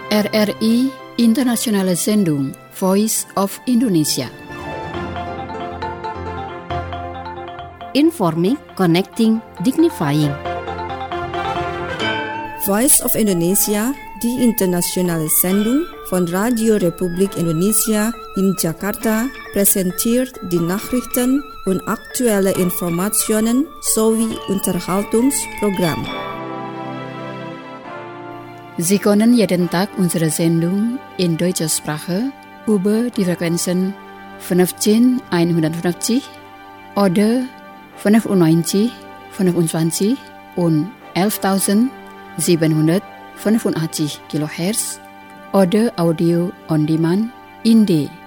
RRI Internationale Sendung Voice of Indonesia. Informing, connecting, dignifying. Voice of Indonesia, die internationale Sendung von Radio Republik Indonesia in Jakarta, präsentiert die Nachrichten und aktuelle Informationen sowie Unterhaltungsprogramm. Sie können jeden Tag unsere Sendung in deutscher Sprache über die Frequenzen 15150 oder 95, 25 und 11.785 kHz oder Audio on Demand in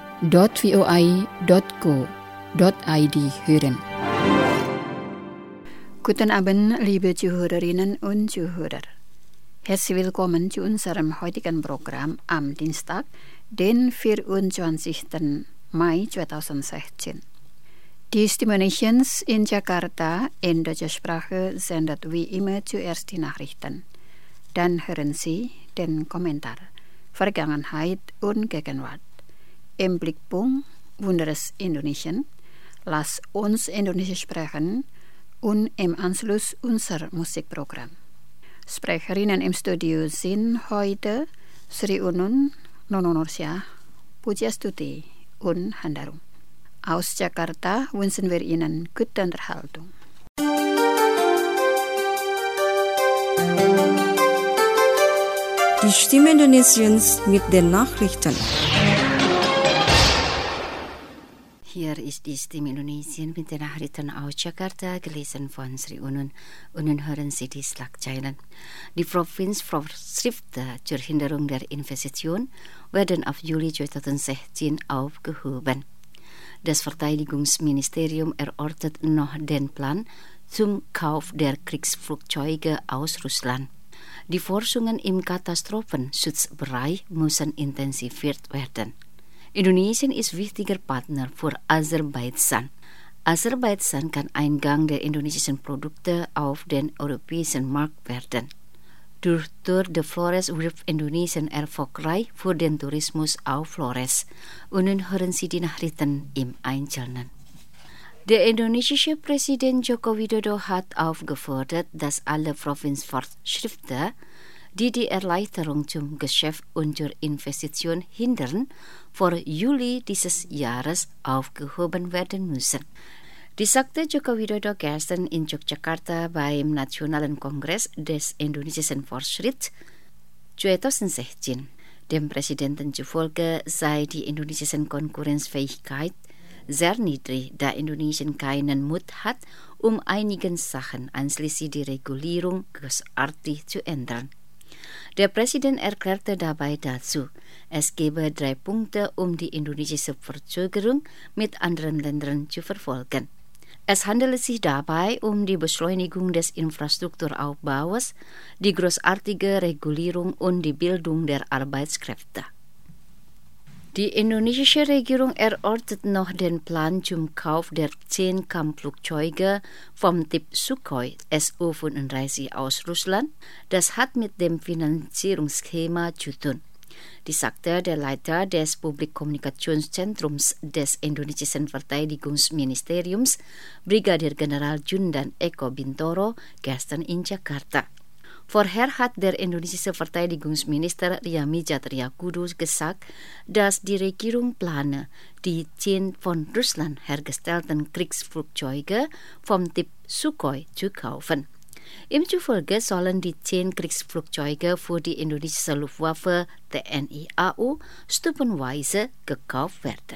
d.voi.co.id hören. Guten Abend, liebe Zuhörerinnen und Zuhörer. Herzlich willkommen zu unserem heutigen Programm am Dienstag, den 24. Mai 2016. Die Stimulations in Jakarta in deutscher Sprache sendet wie immer zuerst die Nachrichten. Dann hören Sie den Kommentar Vergangenheit und Gegenwart. Im Blickpunkt Wunderes Indonesien, Lass uns Indonesisch sprechen und im Anschluss unser Musikprogramm. Sprecherinnen im Studio sind heute Sri Unun, Nono Nursyah, Pujastuti und Handarum. Aus Jakarta wünschen wir Ihnen gute Unterhaltung. Die Stimme Indonesiens mit den Nachrichten. Hier ist die Stimme Indonesien mit den Nachrichten aus Jakarta, gelesen von Sri Unun. Und nun hören Sie die Schlagzeilen. Die Provinzvorschriften zur Hinderung der Investition werden auf Juli 2016 aufgehoben. Das Verteidigungsministerium erörtert noch den Plan zum Kauf der Kriegsflugzeuge aus Russland. Die Forschungen im Katastrophenschutzbereich müssen intensiviert werden. Indonesien ist wichtiger Partner für Aserbaidschan. Aserbaidschan kann Eingang der indonesischen Produkte auf den europäischen Markt werden. Durch Tour de Flores wirbt Indonesien erfolgreich für den Tourismus auf Flores. Und nun hören Sie die Nachrichten im Einzelnen. Der indonesische Präsident Joko Widodo hat aufgefordert, dass alle Provinzvorschriften, die Erleichterung zum Geschäft und zur Investition hindern, vor Juli dieses Jahres aufgehoben werden müssen. Dies sagte Joko Widodo gestern in Yogyakarta beim Nationalen Kongress des indonesischen Fortschritts 2016. Dem Präsidenten zufolge sei die indonesische Konkurrenzfähigkeit sehr niedrig, da Indonesien keinen Mut hat, einige Sachen einschließlich die Regulierung großartig zu ändern. Der Präsident erklärte dabei dazu, es gebe 3 Punkte, die indonesische Verzögerung mit anderen Ländern zu verfolgen. Es handelt sich dabei die Beschleunigung des Infrastrukturaufbaus, die großartige Regulierung und die Bildung der Arbeitskräfte. Die indonesische Regierung erörtert noch den Plan zum Kauf der 10 Kampfflugzeuge vom Typ Sukhoi Su-35 aus Russland. Das hat mit dem Finanzierungsschema zu tun. Dies sagte der Leiter des Publikkommunikationszentrums des indonesischen Verteidigungsministeriums, Brigadier General Jundan Eko Bintoro, gestern in Jakarta. Vorher hat der indonesische Verteidigungsminister Ryamizat Riyakudu gesagt, dass die Regierung plane, die 10 von Russland hergestellten Kriegsflugzeuge vom Typ Sukhoi zu kaufen. Ihm zufolge sollen die 10 Kriegsflugzeuge für die indonesische Luftwaffe TNI AU stufenweise gekauft werden.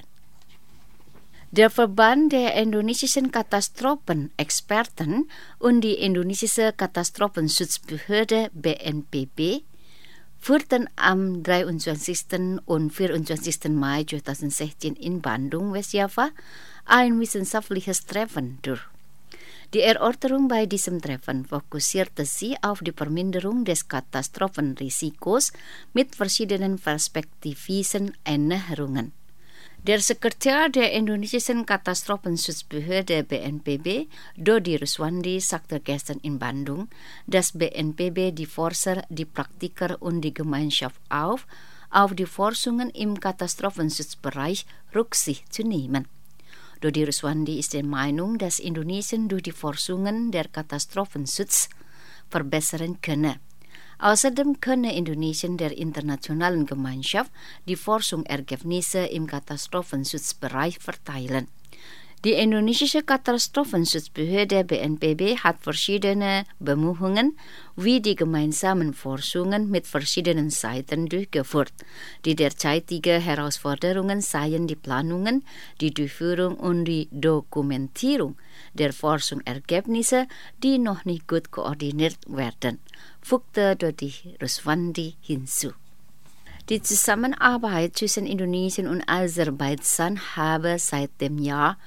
Der Verband der indonesischen Katastrophenexperten und die indonesische Katastrophenschutzbehörde BNPB führten am 23. und 24. Mai 2016 in Bandung, Westjava, ein wissenschaftliches Treffen durch. Die Erörterung bei diesem Treffen fokussierte sich auf die Verminderung des Katastrophenrisikos mit verschiedenen perspektivischen Ernährungen. Der Sekretär der Indonesischen Katastrophenschutzbehörde BNPB, Dodi Ruswandi, sagte gestern in Bandung, dass BNPB die Forscher, die Praktiker und die Gemeinschaft auf die Forschungen im Katastrophenschutzbereich Rücksicht zu nehmen. Dodi Ruswandi ist der Meinung, dass Indonesien durch die Forschungen der Katastrophenschutz verbessern könne. Außerdem könne Indonesien der internationalen Gemeinschaft die Forschungsergebnisse im Katastrophenschutzbereich verteilen. Die indonesische Katastrophenschutzbehörde BNPB hat verschiedene Bemühungen, wie die gemeinsamen Forschungen mit verschiedenen Seiten durchgeführt. Die derzeitige Herausforderungen seien die Planungen, die Durchführung und die Dokumentierung der Forschungsergebnisse, die noch nicht gut koordiniert werden, fügte Dodi Ruswandi hinzu. Die Zusammenarbeit zwischen Indonesien und Aserbaidschan habe seit dem Jahr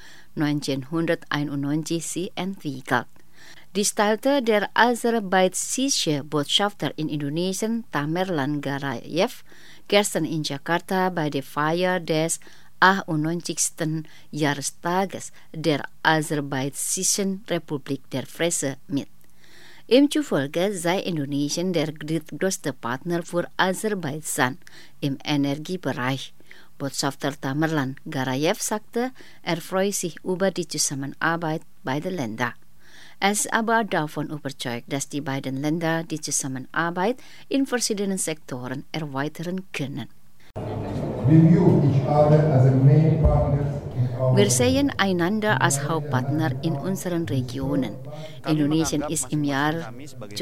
1991 sich entwickelt. Dies teilte der aserbaidschische Botschafter in Indonesien Tamerlan Garayev gestern in Jakarta bei der Feier des 91. Jahrestages der Aserbaidschischen Republik der Presse mit. Ihm zufolge sei Indonesien der drittgrößte Partner für Aserbaidschan im Energiebereich. Botschafter Tamerlan Garayev sagte, er freue sich über die Zusammenarbeit beider Länder. Er ist aber davon überzeugt, dass die beiden Länder die Zusammenarbeit in verschiedenen Sektoren erweitern können. Wir sehen einander als Hauptpartner in unseren Regionen. Indonesien ist im Jahr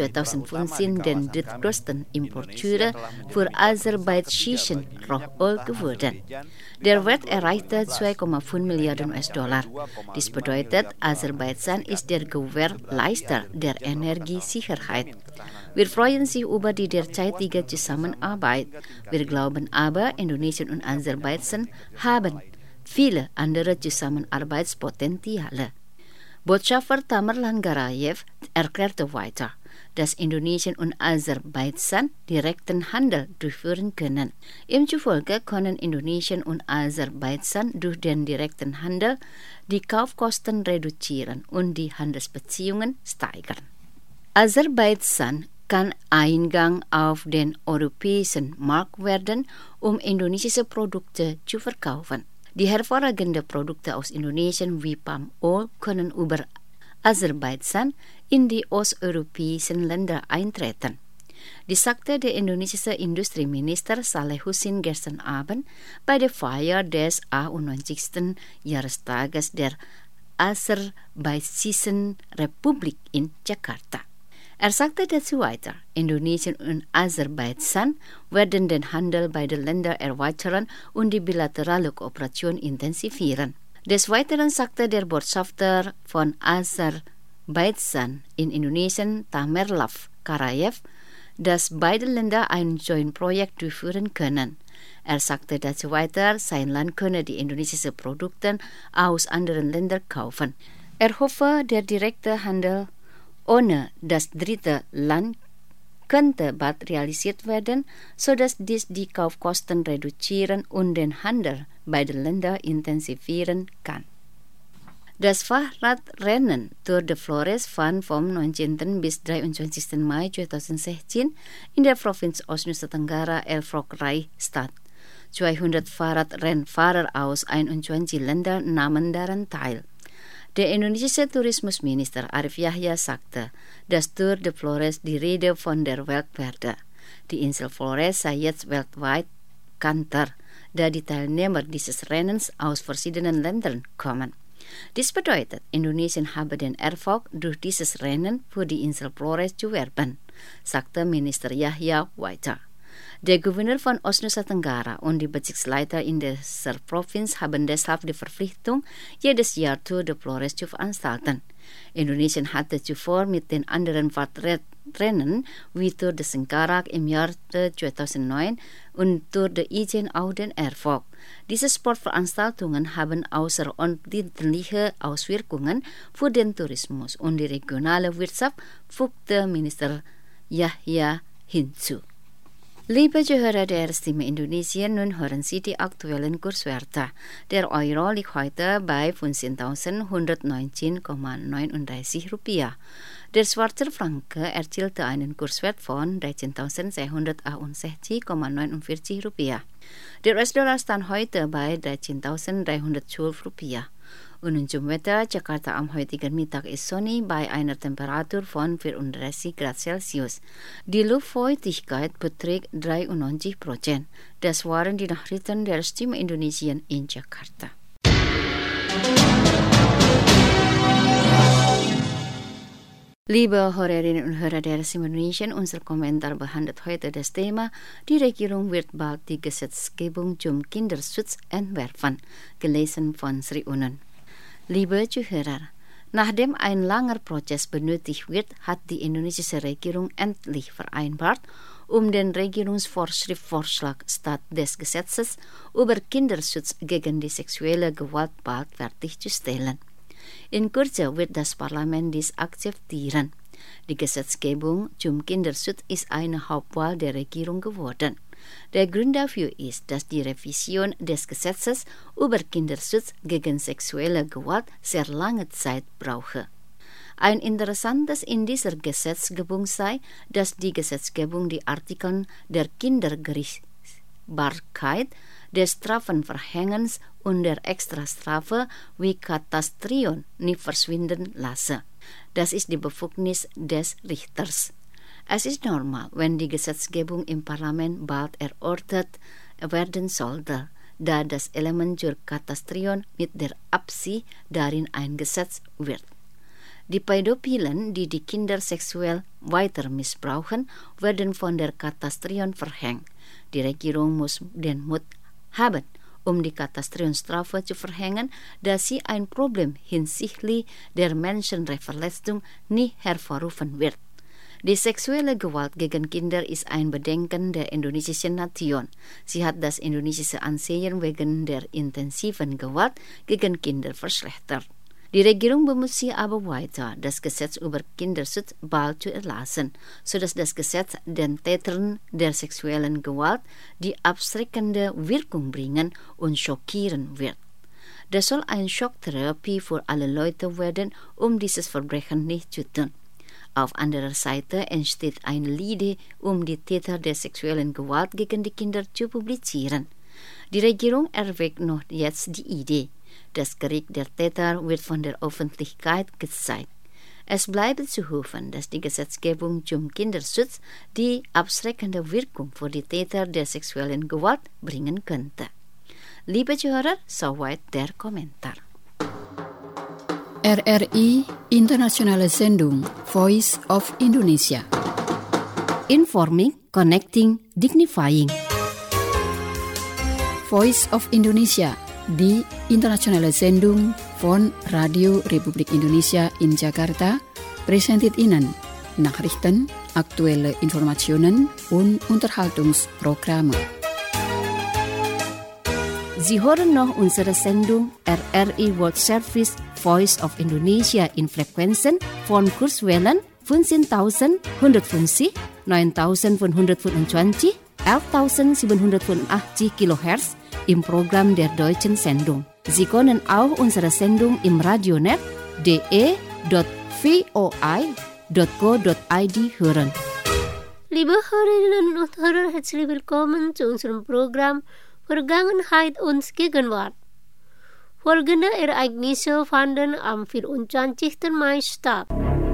2015 den drittgrößten Importeur für aserbaidschischen Rohöl geworden. Der Wert erreichte 2,5 Milliarden US-Dollar. Dies bedeutet, Aserbaidschan ist der Gewährleister der Energiesicherheit. Wir freuen uns über die derzeitige Zusammenarbeit. Wir glauben aber, Indonesien und Aserbaidschan haben viele andere Zusammenarbeitspotenziale. Botschafter Tamerlan Garayev erklärte weiter, dass Indonesien und Aserbaidschan direkten Handel durchführen können. Ihm zufolge können Indonesien und Aserbaidschan durch den direkten Handel die Kaufkosten reduzieren und die Handelsbeziehungen steigern. Aserbaidschan kann Eingang auf den europäischen Markt werden, um indonesische Produkte zu verkaufen. Die hervorragenden Produkte aus Indonesien wie Palmöl können über Aserbaidschan in die osteuropäischen Länder eintreten. Dies sagte der indonesische Industrieminister Salehusin gestern Abend bei der Feier des 91. Jahrestages der Aserbaidschischen Republik in Jakarta. Er sagte dazu weiter, Indonesien und Aserbaidschan werden den Handel beider Länder erweitern und die bilaterale Kooperation intensivieren. Des Weiteren sagte der Botschafter von Aserbaidschan in Indonesien Tamerlan Garayev, dass beide Länder ein Joint-Projekt durchführen können. Er sagte dazu weiter, sein Land könne die indonesischen Produkte aus anderen Ländern kaufen. Er hoffe, der direkte Handel ohne das dritte Land könnte bald realisiert werden, sodass dies die Kaufkosten reduzieren und den Handel beider Länder intensivieren kann. Das Fahrradrennen Tour de Flores fand vom 19. bis 23. Mai 2016 in der Provinz Nusa Tenggara erfolgreich statt. 200 Fahrradrennfahrer aus 21 Ländern nahmen daran teil. Der indonesische Tourismusminister Arif Yahya sagte, dass Tour de Flores die Rede von der Welt werde. Die Insel Flores sei jetzt weltweit bekannter, da die Teilnehmer dieses Rennens aus verschiedenen Ländern kommen. Dies bedeutet, Indonesien habe den Erfolg durch dieses Rennen für die Insel Flores zu werben, sagte Minister Yahya weiter. Der Gouverneur von Nusa Tenggara und die Bezirksleiter in dieser Provinz haben deshalb die Verpflichtung, jedes Jahr Tour de Flores zu veranstalten. Indonesien hatte zuvor mit den anderen Fahrradrennen wie Tour de Singkarak im Jahr 2009 und Tour de Ijen auch den Erfolg. Diese Sportveranstaltungen haben außerordentliche Auswirkungen für den Tourismus und die regionale Wirtschaft, fügte Minister Yahya hinzu. Liebe Zuhörer der Stimme Indonesien, nun hören Sie die aktuellen Kurswerte. Der Euro liegt heute bei 15.119,39 Rupiah. Der Schweizer Franken erzielte einen Kurswert von 13.668,49 Rupiah. Der US-Dollar stand heute bei 13.312 Rupiah. Und zum Wetter, Jakarta am heutigen Mittag ist sonnig bei einer Temperatur von 34 Grad Celsius. Die Luftfeuchtigkeit beträgt 93%. Das waren die Nachrichten der Stimme Indonesien in Jakarta. Liebe Hörerinnen und Hörer der Stimme Indonesien, unser Kommentar behandelt heute das Thema: Die Regierung wird bald die Gesetzgebung zum Kinderschutz entwerfen, gelesen von Sri Unun. Liebe Zuhörer, nachdem ein langer Prozess benötigt wird, hat die indonesische Regierung endlich vereinbart, den Regierungsvorschriftvorschlag statt des Gesetzes über Kinderschutz gegen die sexuelle Gewalt bald fertigzustellen. In Kürze wird das Parlament dies akzeptieren. Die Gesetzgebung zum Kinderschutz ist eine Hauptwahl der Regierung geworden. Der Grund dafür ist, dass die Revision des Gesetzes über Kinderschutz gegen sexuelle Gewalt sehr lange Zeit brauche. Ein interessantes in dieser Gesetzgebung sei, dass die Gesetzgebung die Artikel der Kindergerichtsbarkeit, des Strafenverhängens und der Extrastrafe wie Katastrion nicht verschwinden lasse. Das ist die Befugnis des Richters. Es ist normal, wenn die Gesetzgebung im Parlament bald erörtert werden sollte, da das Element zur Katastrion mit der Absicht darin eingesetzt wird. Die Pädophilen, die die Kinder sexuell weiter missbrauchen, werden von der Katastrion verhängt. Die Regierung muss den Mut haben, die Katastrionstrafe zu verhängen, da sie ein Problem hinsichtlich der Menschenrechtsverletzung nicht hervorrufen wird. Die sexuelle Gewalt gegen Kinder ist ein Bedenken der indonesischen Nation. Sie hat das indonesische Ansehen wegen der intensiven Gewalt gegen Kinder verschlechtert. Die Regierung bemüht sich aber weiter, das Gesetz über Kinderschutz bald zu erlassen, sodass das Gesetz den Tätern der sexuellen Gewalt die abschreckende Wirkung bringen und schockieren wird. Das soll eine Schocktherapie für alle Leute werden, dieses Verbrechen nicht zu tun. Auf anderer Seite entsteht eine Idee, die Täter der sexuellen Gewalt gegen die Kinder zu publizieren. Die Regierung erwägt noch jetzt die Idee. Das Gericht der Täter wird von der Öffentlichkeit gezeigt. Es bleibt zu hoffen, dass die Gesetzgebung zum Kinderschutz die abschreckende Wirkung für die Täter der sexuellen Gewalt bringen könnte. Liebe Zuhörer, soweit der Kommentar. RRI Internationale Sendung Voice of Indonesia. Informing, Connecting, Dignifying. Voice of Indonesia, die internationale Sendung von Radio Republik Indonesia in Jakarta, präsentiert Ihnen Nachrichten, aktuelle Informationen und Unterhaltungsprogramme. Sie hören noch unsere Sendung RRI World Service Voice of Indonesia in Frequenzen von Kurswellen 15.150, 9.525, 11.785 kHz im Programm der deutschen Sendung. Sie können auch unsere Sendung im Radionet de.voi.co.id hören. Liebe Hörerinnen und Hörer, herzlich willkommen zu unserem Programm Vergangenheit und Gegenwart. Folgende Ereignisse fanden am 24. Mai statt.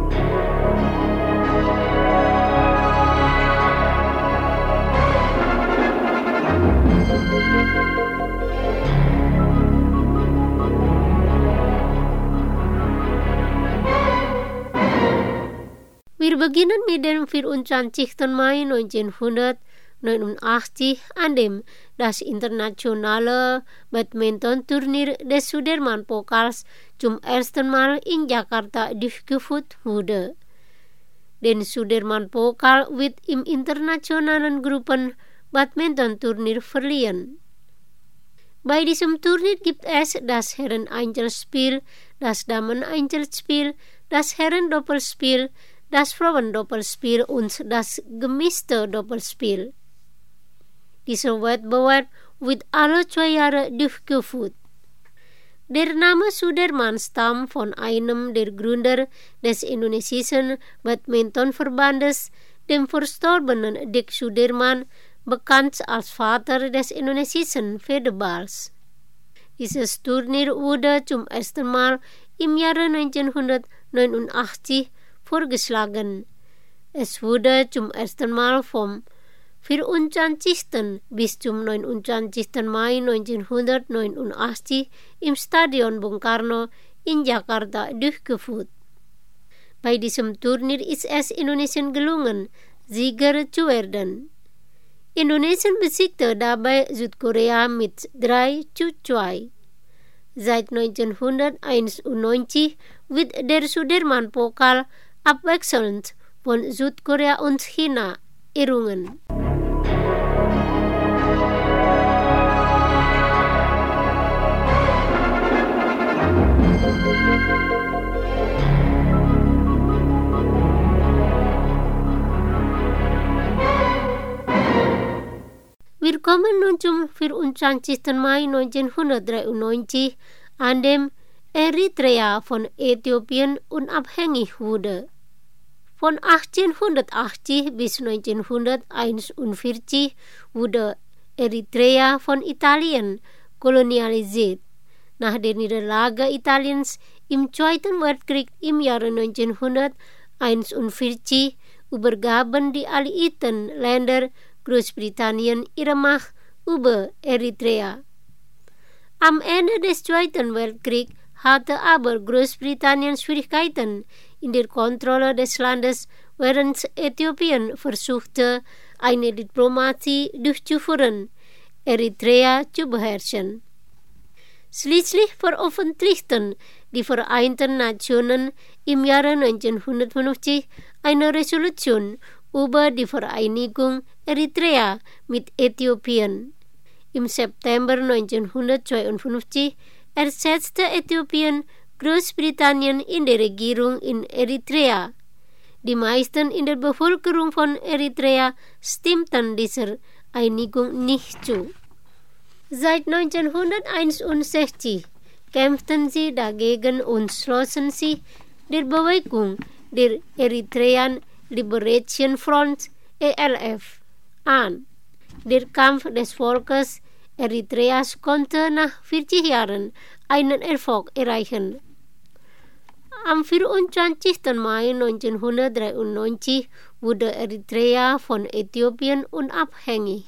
Wir beginnen mit dem 24. Mai 1989, an dem das internationale Badminton-Turnier des Sudirman-Pokals zum ersten Mal in Jakarta durchgeführt wurde. Den Sudirman-Pokal wird im internationalen Gruppen-Badminton-Turnier verliehen. Bei diesem Turnier gibt es das Herren-Einzelspiel, das Damen-Einzelspiel, das Herren-Doppelspiel, das Frauen-Doppelspiel und das gemischte Doppelspiel. Dieser wird bewerbt mit alle 2 Jahre durchgeführt. Der Name Sudirman stammt von einem der Gründer des indonesischen Badmintonverbandes, dem verstorbenen Dick Sudirman, bekannt als Vater des indonesischen Federballs. Dieses Turnier wurde zum ersten Mal im Jahre 1989 vorgeschlagen. Es wurde zum ersten Mal vom 24. bis zum 29. Mai 1989 im Stadion Bung Karno in Jakarta durchgeführt. Bei diesem Turnier ist es Indonesien gelungen, Sieger zu werden. Indonesien besiegte dabei Südkorea mit 3:2. Seit 1991 wird der Sudirman-Pokal abwechselnd von Südkorea und China errungen. Wir kommen nun zum 24. Mai 1993, an dem Eritrea von Äthiopien unabhängig wurde. Von 1880 bis 1941 wurde Eritrea von Italien kolonialisiert. Nach der Niederlage Italiens im Zweiten Weltkrieg im Jahre 1941 übergaben die alliierten Länder Großbritannien ihre Macht über Eritrea. Am Ende des Zweiten Weltkriegs hatte aber Großbritannien Schwierigkeiten in der Kontrolle des Landes, während Äthiopien versuchte, eine Diplomatie durchzuführen, Eritrea zu beherrschen. Schließlich veröffentlichten die Vereinten Nationen im Jahre 1950 eine Resolution über die Vereinigung Eritrea mit Äthiopien. Im September 1952 ersetzte Äthiopien Großbritannien in der Regierung in Eritrea. Die meisten in der Bevölkerung von Eritrea stimmten dieser Einigung nicht zu. Seit 1961 kämpften sie dagegen und schlossen sich der Bewegung der Eritrean Liberation Front ELF an. Der Kampf des Volkes Eritreas konnte nach 40 Jahren einen Erfolg erreichen. Am 24. Mai 1993 wurde Eritrea von Äthiopien unabhängig.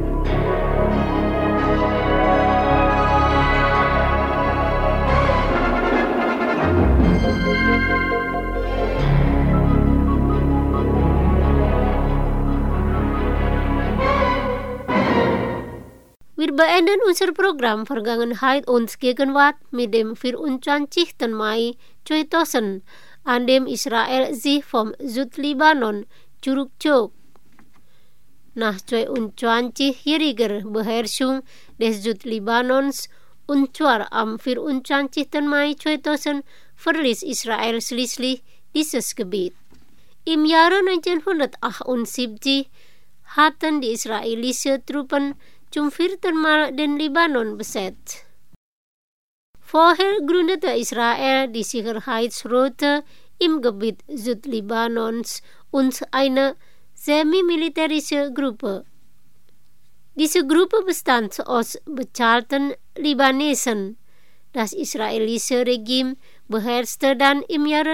Wir beenden unser Programm Vergangenheit und Gegenwart mit dem 24. Mai 2000, an dem Israel sich vom Südlibanon zurückzog. Nach 22-jähriger Beherrschung des Südlibanons, und zwar am 24. Mai 2000, verließ Israel schließlich dieses Gebiet. Im Jahre 1978 hatten die israelischen Truppen zum 4. Mal den Libanon besetzt. Vorher gründete Israel die Sicherheitsroute im Gebiet Südlibanons und eine semi-militärische Gruppe. Diese Gruppe bestand aus bezahlten Libanesen. Das israelische Regime beherrschte dann im Jahre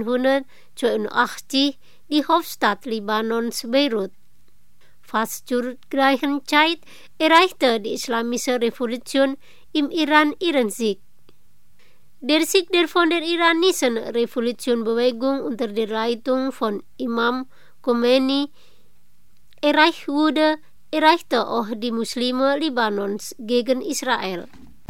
1982 die Hauptstadt Libanons, Beirut. Fast zur gleichen Zeit erreichte die Islamische Revolution im Iran ihren Sieg. Der Sieg, der von der iranischen Revolutionbewegung unter der Leitung von Imam Khomeini erreicht wurde, erreichte auch die Muslime Libanons gegen Israel.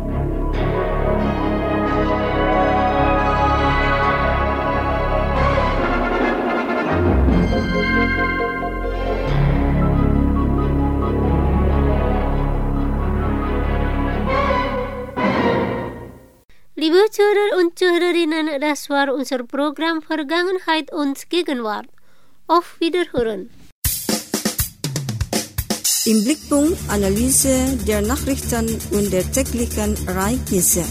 Liebe Zuhörer und Zuhörerinnen, das war unser Programm Vergangenheit und Gegenwart. Auf Wiederhören. Im Blickpunkt Analyse der Nachrichten und der täglichen Ereignisse.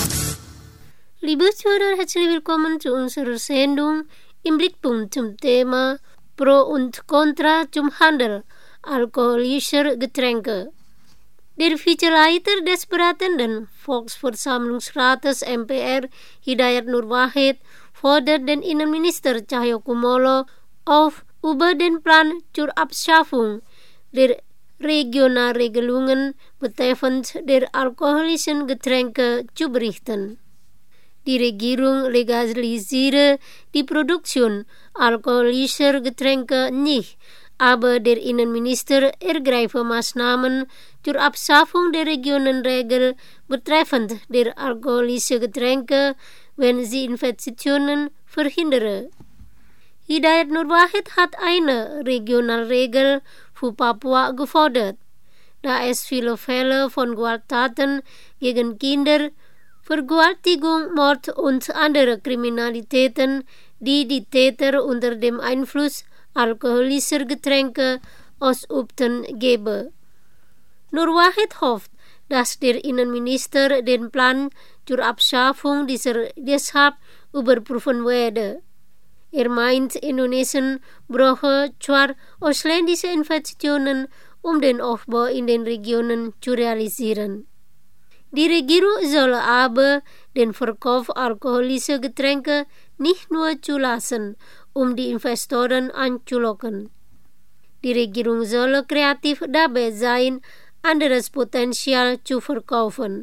Liebe Zuhörer, herzlich willkommen zu unserer Sendung Im Blickpunkt zum Thema Pro und Contra zum Handel alkoholischer Getränke. Der Vizeleiter des beratenden Volksversammlungsrates MPR, Hidayat Nur Wahid, fordert den Innenminister Cahyokumolo auf, über den Plan zur Abschaffung der Regionalregelungen betreffend der alkoholischen Getränke zu berichten. Die Regierung legalisiere die Produktion alkoholischer Getränke nicht, aber der Innenminister ergreife Maßnahmen zur Abschaffung der Regionenregel betreffend der alkoholischen Getränke, wenn sie Infektionen verhindere. Hidayat Nur Wahid hat eine Regionalregel für Papua gefordert, da es viele Fälle von Gewalttaten gegen Kinder, Vergewaltigung, Mord und andere Kriminalitäten, die die Täter unter dem Einfluss alkoholischer Getränke ausübten, gebe. Nur Wahid hofft, dass der Innenminister den Plan zur Abschaffung dieser deshalb überprüfen werde. Er meint, Indonesien brauche zwar ausländische Investitionen, um den Aufbau in den Regionen zu realisieren. Die Regierung solle aber den Verkauf alkoholischer Getränke nicht nur zulassen, um die Investoren anzulocken. Die Regierung solle kreativ dabei sein, anderes Potenzial zu verkaufen.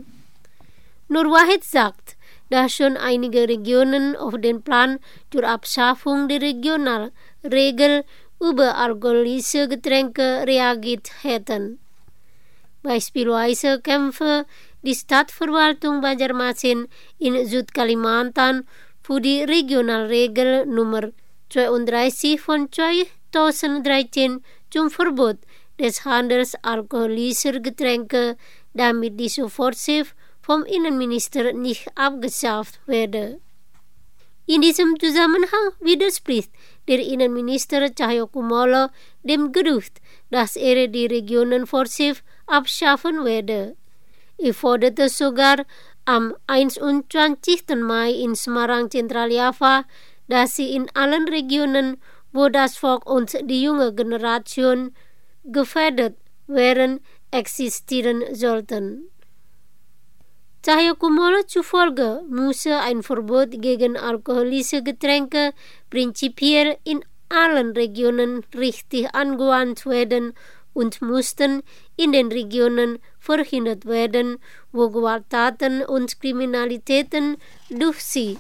Nur Wahid sagt, dass schon einige Regionen auf den Plan zur Abschaffung der Regionalregel über alkoholische Getränke reagiert hätten. Beispielsweise kämpfe die Stadtverwaltung Banjarmasin in Südkalimantan für die Regionalregel Nummer 32 von 2013 zum Verbot des Handels alkoholischer Getränke, damit die sofortig vom Innenminister nicht abgeschafft werde. In diesem Zusammenhang widerspricht der Innenminister Cahyokumolo dem Gerücht, dass er die Regionen forciv abschaffen werde. Er forderte sogar am 21. Mai in Semarang, Zentraljava, dass sie in allen Regionen, wo das Volk und die junge Generation gefährdet wären, existieren sollten. Cahyokumolo zufolge müsse ein Verbot gegen alkoholische Getränke prinzipiell in allen Regionen richtig angewandt werden und mussten in den Regionen verhindert werden, wo Gewalttaten und Kriminalitäten durch sie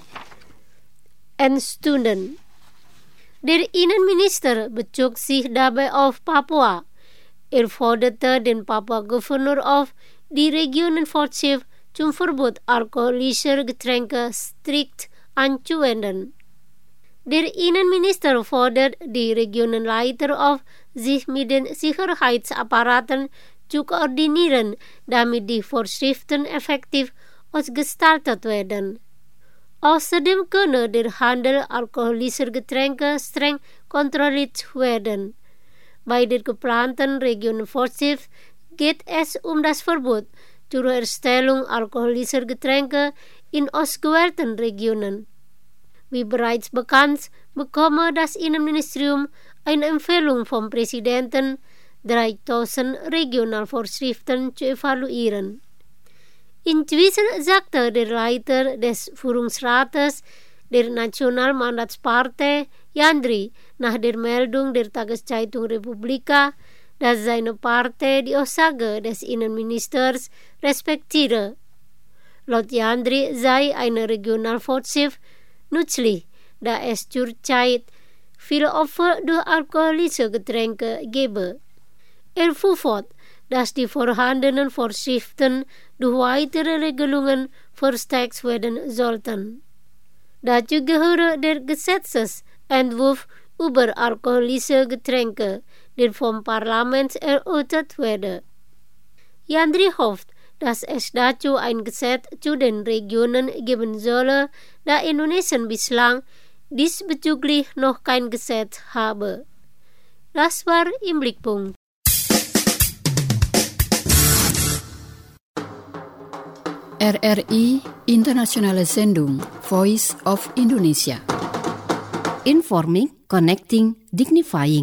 entstanden. Der Innenminister bezog sich dabei auf Papua. Er forderte den Papua-Gouverneur auf, die Regionen forciv zum Verbot alkoholischer Getränke strikt anzuwenden. Der Innenminister fordert die Regionenleiter auf, sich mit den Sicherheitsapparaten zu koordinieren, damit die Vorschriften effektiv ausgestaltet werden. Außerdem könne der Handel alkoholischer Getränke streng kontrolliert werden. Bei der geplanten Region Forciv geht es um das Verbot zur Herstellung alkoholischer Getränke in ausgewählten Regionen. Wie bereits bekannt, bekomme das Innenministerium eine Empfehlung vom Präsidenten, 3000 Regionalvorschriften zu evaluieren. Inzwischen sagte der Leiter des Führungsrates der Nationalmandatspartei, Yandri, nach der Meldung der Tageszeitung Republika, dass seine Partei die Aussage des Innenministers respektiere. Laut Yandri sei eine Regionalvorschrift nützlich, da es zurzeit viele Opfer durch alkoholische Getränke gebe. Er fuhr fort, dass die vorhandenen Vorschriften durch weitere Regelungen verstärkt werden sollten. Dazu gehöre der Gesetzesentwurf über alkoholische Getränke, der vom Parlament erörtert werde. Yandri hofft, dass es dazu ein Gesetz zu den Regionen geben solle, da Indonesien bislang diesbezüglich noch kein Gesetz habe. Das war im Blickpunkt. RRI Internationale Sendung Voice of Indonesia. Informing, connecting, dignifying.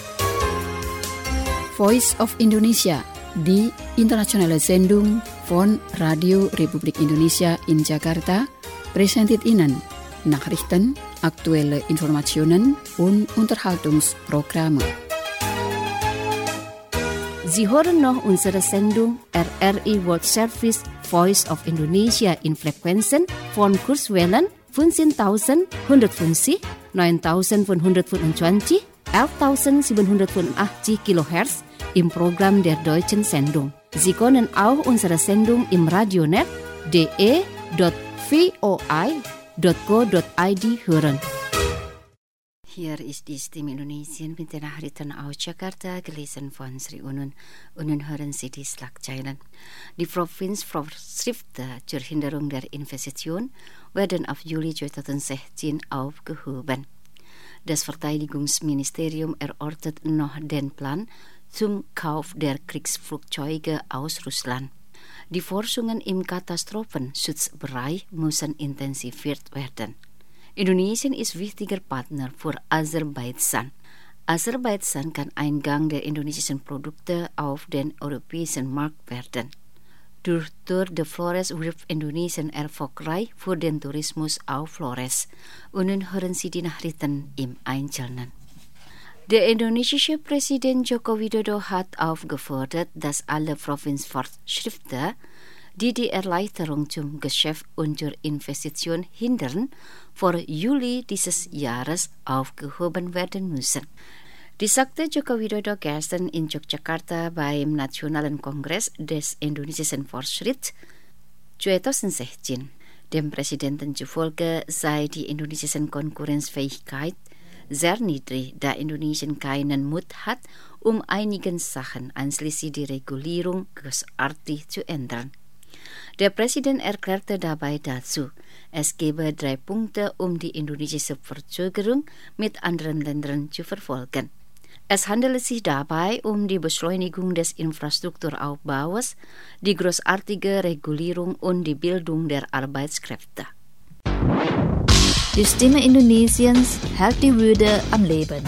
Voice of Indonesia, die internationale Sendung von Radio Republik Indonesia in Jakarta, präsentiert Ihnen Nachrichten, aktuelle Informationen und Unterhaltungsprogramme. Sie hören noch unsere Sendung RRI World Service Voice of Indonesia in Frequenzen von Kurzwellen 15.150, 9.525, 11.785 kHz im Programm der deutschen Sendung. Sie können auch unsere Sendung im Radionet de.voi.go.id hören. Hier ist die Stimme Indonesien mit den Nachrichten aus Jakarta, gelesen von Sri Unun. Unun hören Sie die Schlagzeilen. Die Provinzvorschriften zur Hinderung der Investition werden auf Juli 2016 aufgehoben. Das Verteidigungsministerium erörtert noch den Plan zum Kauf der Kriegsflugzeuge aus Russland. Die Forschungen im Katastrophenschutzbereich müssen intensiviert werden. Indonesien ist wichtiger Partner für Aserbaidschan. Aserbaidschan kann Eingang der indonesischen Produkte auf den europäischen Markt werden. Durch Tour de Flores wirbt Indonesien erfolgreich für den Tourismus auf Flores. Und nun hören Sie die Nachrichten im Einzelnen. Der indonesische Präsident Joko Widodo hat aufgefordert, dass alle Provinzvorschriften, die die Erleichterung zum Geschäft und zur Investition hindern, vor Juli dieses Jahres aufgehoben werden müssen. Dies sagte Joko Widodo gestern in Yogyakarta beim Nationalen Kongress des indonesischen Fortschritts 2016. Dem Präsidenten zufolge sei die indonesische Konkurrenzfähigkeit sehr niedrig, da Indonesien keinen Mut hat, um einigen Sachen einschließlich die Regulierung großartig zu ändern. Der Präsident erklärte dabei dazu, es gebe 3 Punkte, um die indonesische Verzögerung mit anderen Ländern zu verfolgen. Es handelt sich dabei um die Beschleunigung des Infrastrukturaufbaus, die großartige Regulierung und die Bildung der Arbeitskräfte. Die Stimme Indonesiens hält die Würde am Leben.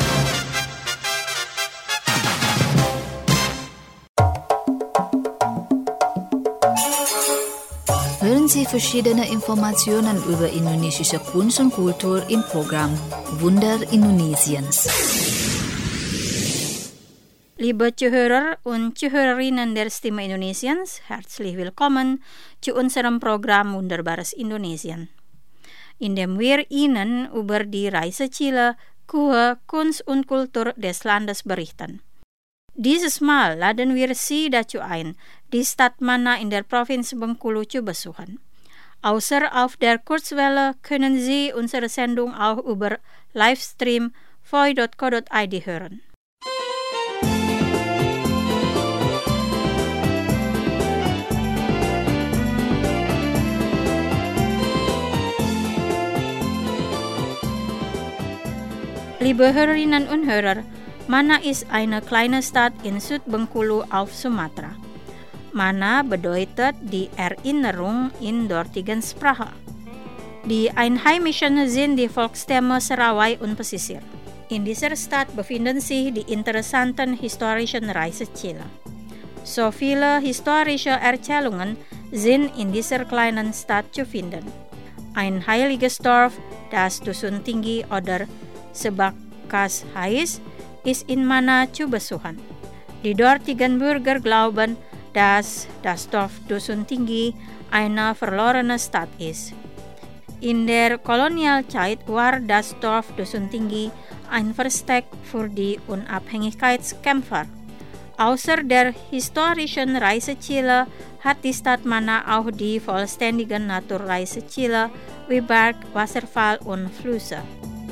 Hören Sie verschiedene Informationen über indonesische Kunst und Kultur im Programm Wunder Indonesiens. Liebe Zuhörer und Zuhörerinnen der Stimme Indonesiens, herzlich willkommen zu unserem Programm Wunderbares Indonesien, in dem wir Ihnen über die Reiseziele, Kur, Kunst und Kultur des Landes berichten. Dieses Mal laden wir Sie dazu ein, die Stadt Mana in der Provinz Bengkulu zu besuchen. Außer auf der Kurzwelle können Sie unsere Sendung auch über Livestream voi.co.id hören. Liebe Hörerinnen und Hörer, Mana ist eine kleine Stadt in Südbengkulu auf Sumatra. Mana bedeutet die Erinnerung in dortigen Sprache. Die Einheimischen sind die Volksstämme Serawai und Pesisir. In dieser Stadt befinden sich die interessanten historischen Reiseziele. So viele historische Erzählungen sind in dieser kleinen Stadt zu finden. Ein heiliges Dorf, das Dusun Tinggi oder Sebakas heißt, ist in Mana zu besuchen. Die dortigen Bürger glauben, dass das Dorf Dusun Tinggi eine verlorene Stadt ist. In der Kolonialzeit war das Dorf Dusun Tinggi ein Versteck für die Unabhängigkeitskämpfer. Außer der historischen Reiseziele hat die Stadt Mana auch die vollständigen Naturreiseziele wie Berg, Wasserfall und Flüsse.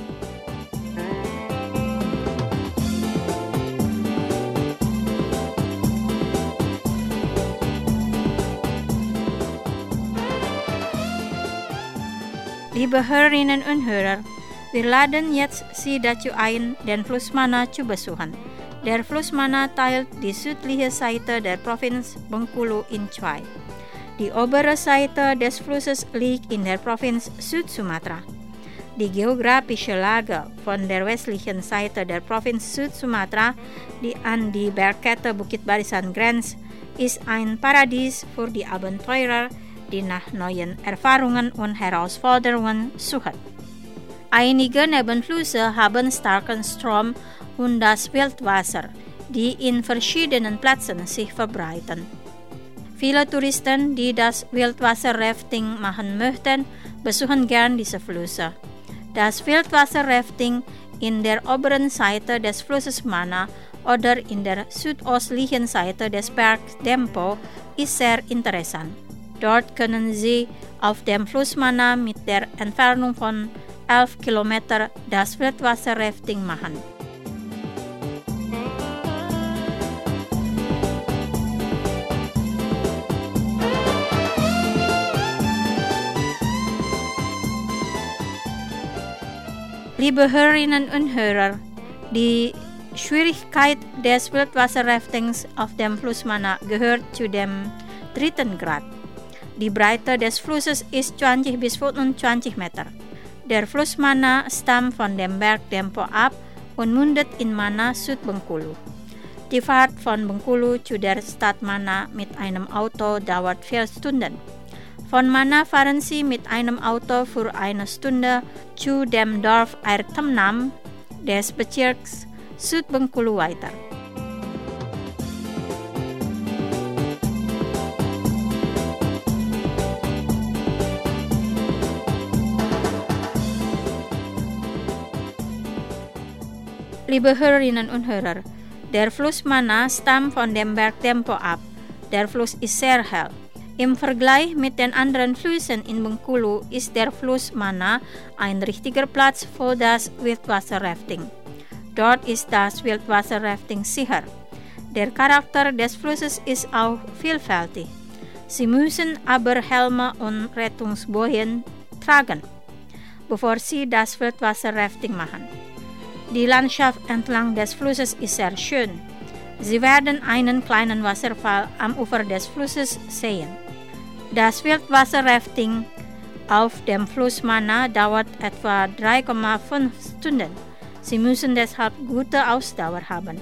Liebe Hörerinnen und Hörer, wir laden jetzt Sie dazu ein, den Fluss Mana zu besuchen. Der Fluss Mana teilt die südliche Seite der Provinz Bengkulu in 2. Die obere Seite des Flusses liegt in der Provinz Südsumatra. Die geografische Lage von der westlichen Seite der Provinz Südsumatra, die an die Bergkette Bukit Barisan grenzt, ist ein Paradies für die Abenteurer, die nach neuen Erfahrungen und Herausforderungen suchen. Einige Nebenflüsse haben starken Strom und das Wildwasser, die in verschiedenen Plätzen sich verbreiten. Viele Touristen, die das Wildwasser-Rafting machen möchten, besuchen gern diese Flüsse. Das Wildwasser-Rafting in der oberen Seite des Flusses Mana oder in der südöstlichen Seite des Bergs Dempo ist sehr interessant. Dort können Sie auf dem Fluss Mana mit der Entfernung von 11 Kilometer das Wildwasser-Rafting machen. Liebe Hörerinnen und Hörer, die Schwierigkeit des Wildwasser-Raftings auf dem Fluss Mana gehört zu dem 3. Grad. Die Breite des Flusses ist 20 bis 25 Meter. Der Fluss Mana stammt von dem Berg Dempo ab und mündet in Mana, Südbengkulu. Die Fahrt von Bengkulu zu der Stadt Mana mit einem Auto dauert 4 Stunden. Von Mana fahren Sie mit einem Auto für 1 Stunde zu dem Dorf Air Temnam des Bezirks Südbengkulu weiter. Liebe Hörerinnen und Hörer, der Fluss Mana stammt von dem Berg Dempo ab. Der Fluss ist sehr hell. Im Vergleich mit den anderen Flüssen in Bengkulu ist der Fluss Mana ein richtiger Platz für das Wildwasser-Rafting. Dort ist das Wildwasser-Rafting sicher. Der Charakter des Flusses ist auch vielfältig. Sie müssen aber Helme und Rettungsbojen tragen, bevor Sie das Wildwasser-Rafting machen. Die Landschaft entlang des Flusses ist sehr schön. Sie werden einen kleinen Wasserfall am Ufer des Flusses sehen. Das Wildwasser-Rafting auf dem Fluss Mana dauert etwa 3,5 Stunden. Sie müssen deshalb gute Ausdauer haben.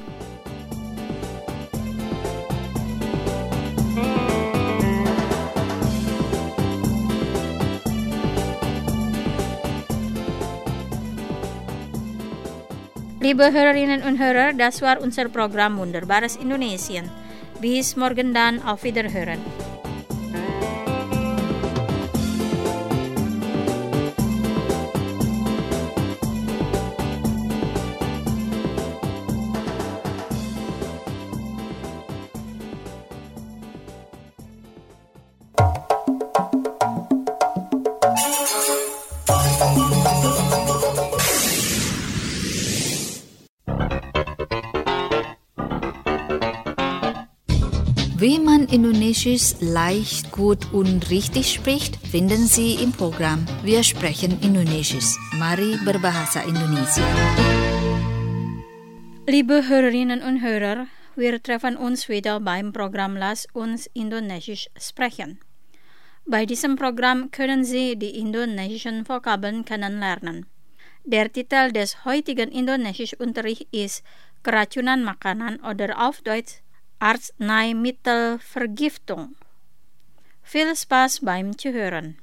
Liebe Hörerinnen und Hörer, das war unser Programm Wunderbares Indonesien. Bis morgen dann, auf Wiederhören. Wie man Indonesisch leicht, gut und richtig spricht, finden Sie im Programm Wir sprechen Indonesisch. Mari berbahasa Indonesia. Liebe Hörerinnen und Hörer, wir treffen uns wieder beim Programm Lass uns Indonesisch sprechen. Bei diesem Programm können Sie die indonesischen Vokabeln kennenlernen. Der Titel des heutigen Indonesischunterrichts ist Keracunan Makanan oder auf Deutsch Arzneimittelvergiftung. Viel Spaß beim Zuhören.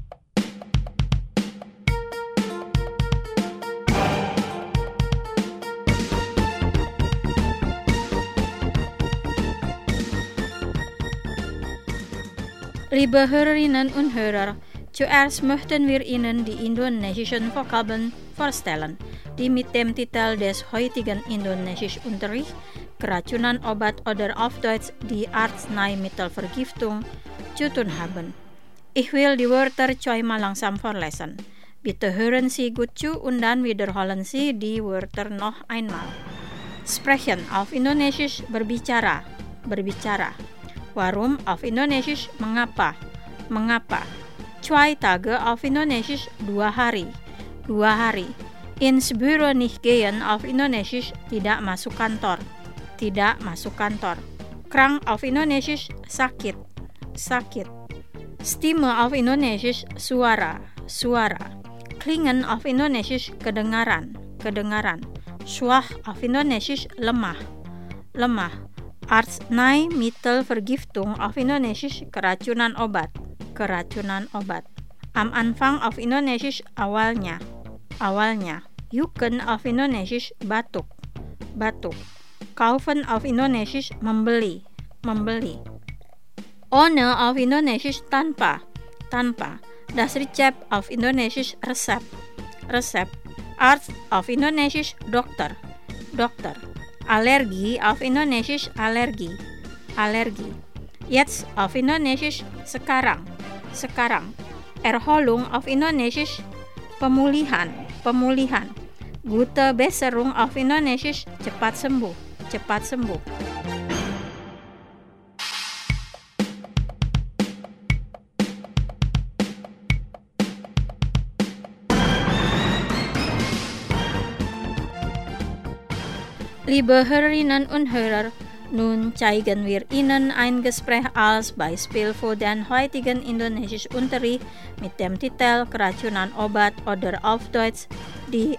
Liebe Hörerinnen und Hörer, zuerst möchten wir Ihnen die indonesischen Vokabeln vorstellen, die mit dem Titel des heutigen Indonesischunterrichts Keracunan Obat oder auf Deutsch die Arzneimittelvergiftung zu tun haben. Ich will die Wörter zweimal langsam vorlesen. Bitte hören Sie gut zu und dann wiederholen Sie die Wörter noch einmal. Sprechen auf Indonesisch berbicara, berbicara. Warum auf Indonesisch mengapa, mengapa. 2 Tage auf Indonesisch 2 hari, 2 hari. Ins Büro nicht gehen auf Indonesisch tidak masuk kantor, tidak masuk kantor. Krank auf Indonesisch sakit, sakit. Stimme auf Indonesisch suara, suara. Klingen auf Indonesisch kedengaran, kedengaran. Schwach auf Indonesisch lemah, lemah. Arzneimittelvergiftung auf Indonesisch keracunan obat, keracunan obat. Am Anfang auf Indonesisch awalnya, awalnya. Yuken auf Indonesisch batuk, batuk. Kaufen auf Indonesisch membeli, membeli. Ohne auf Indonesisch tanpa, tanpa. Das Rezept auf Indonesisch resep, resep. Arzt auf Indonesisch dokter, dokter. Allergie auf Indonesisch Allergie, Allergie. Jetzt auf Indonesisch sekarang, sekarang. Erholung auf Indonesisch pemulihan, pemulihan. Gute Besserung auf Indonesisch cepat sembuh, cepat sembuh. Liebe Hörerinnen und Hörer, nun zeigen wir Ihnen ein Gespräch als Beispiel für den heutigen Indonesischunterricht mit dem Titel Keracunan Obat oder auf Deutsch die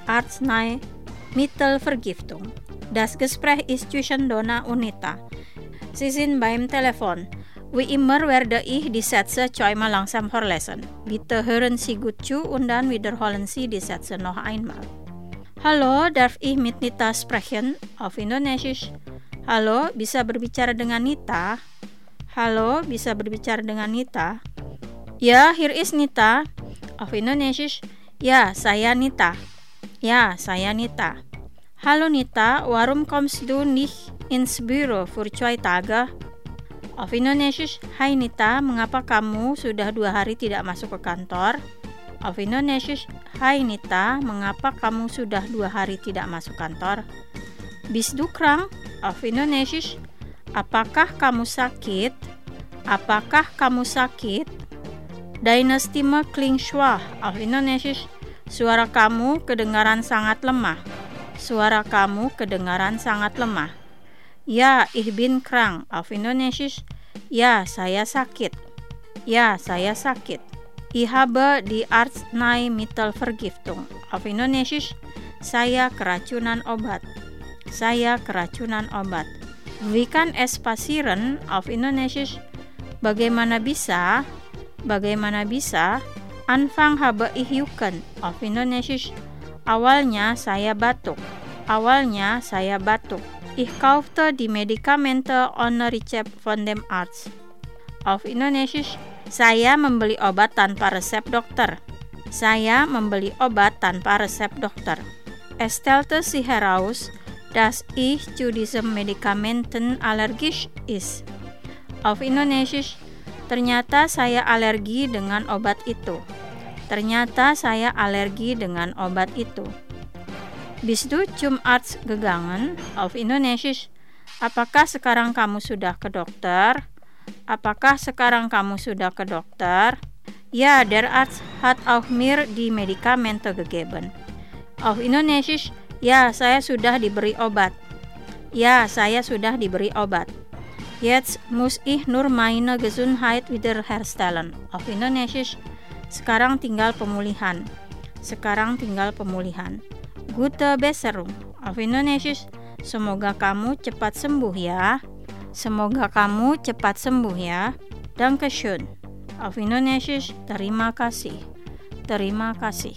Arzneimittelvergiftung. Das Gespräch ist zwischen Donna und Nita. Sie sind beim Telefon. Wie immer werde ich die Sätze zweimal langsam vorlesen. Bitte hören Sie gut zu und dann wiederholen Sie die Sätze noch einmal. Halo, darf ich mit Nita sprechen? Auf Indonesisch. Halo, bisa berbicara dengan Nita? Halo, bisa berbicara dengan Nita? Ya, hier ist Nita. Auf Indonesisch. Ya, saya Nita. Ya, saya Nita. Halo Nita, warum kommst du nicht ins Büro für 2 Tage? Auf Indonesisch. Hai Nita, mengapa kamu sudah 2 hari tidak masuk ke kantor? Auf Indonesisch. Hai Nita, mengapa kamu sudah 2 hari tidak masuk kantor? Bist du krank? Auf Indonesisch. Apakah kamu sakit? Apakah kamu sakit? Deine Stimme klingt schwach. Auf Indonesisch. Suara kamu kedengaran sangat lemah. Suara kamu kedengaran sangat lemah. Ya, ich bin krank. Auf Indonesisch. Ya, saya sakit. Ya, saya sakit. Ich habe die Arzneimittelvergiftung. Auf Indonesisch. Saya keracunan obat. Saya keracunan obat. Wie kann es passieren? Auf Indonesisch. Bagaimana bisa? Bagaimana bisa? Anfang habe ich Jucken. Auf Indonesisch. Awalnya saya batuk. Awalnya saya batuk. Ich kaufte die Medikamente ohne Rezept von dem Arzt. Auf Indonesisch. Saya membeli obat tanpa resep dokter. Saya membeli obat tanpa resep dokter. Es stellte sich heraus, dass ich zu diesen Medikamenten allergisch ist. Auf Indonesisch. Ternyata saya alergi dengan obat itu. Ternyata saya alergi dengan obat itu. Bist du zum Arzt gegangen? Auf Indonesisch. Apakah sekarang kamu sudah ke dokter? Apakah sekarang kamu sudah ke dokter? Ja, der Arzt hat auch mir die Medikamente gegeben. Auf Indonesisch. Ya, saya sudah diberi obat. Ya, saya sudah diberi obat. Jetzt muss ich nur meine Gesundheit wiederherstellen. Auf Indonesisch. Sekarang tinggal pemulihan. Sekarang tinggal pemulihan. Gute Besserung. Auf Indonesisch. Semoga kamu cepat sembuh ya. Semoga kamu cepat sembuh ya. Dankeschön. Auf Indonesisch. Terima kasih. Terima kasih.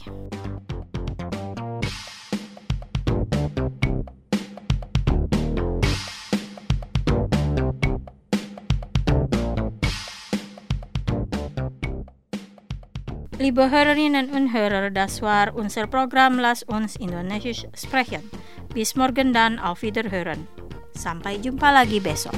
Liebe Hörerinnen und Hörer, das war unser Programm Lass uns Indonesisch sprechen. Bis morgen dann, auf Wiederhören. Sampai jumpa lagi besok.